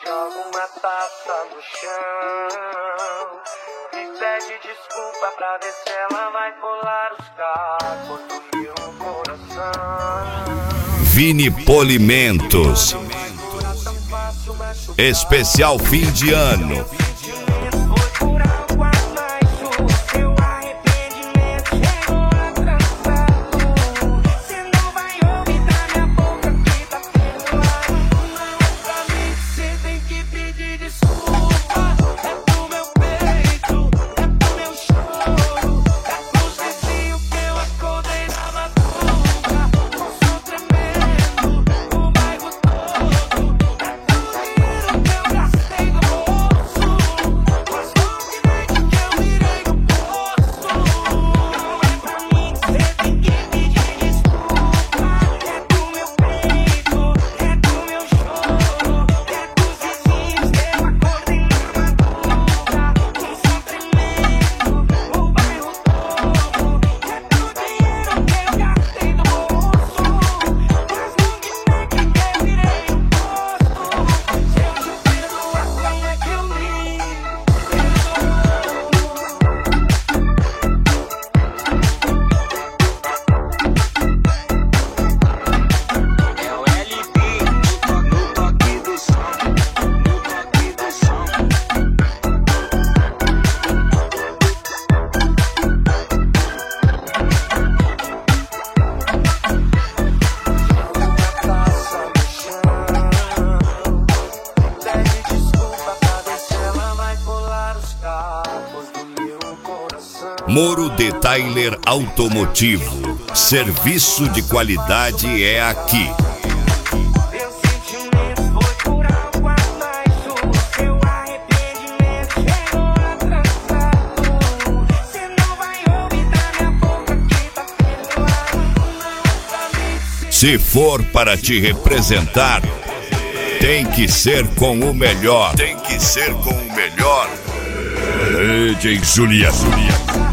Joga uma taça no chão e pede desculpa pra ver se ela vai colar os cacos do meu coração. Vini Polimentos. Especial fim de ano. Moro Detailer Automotivo. Serviço de qualidade é aqui. Se for para te representar, tem que ser com o melhor. Tem que ser com o melhor. DJ Julia.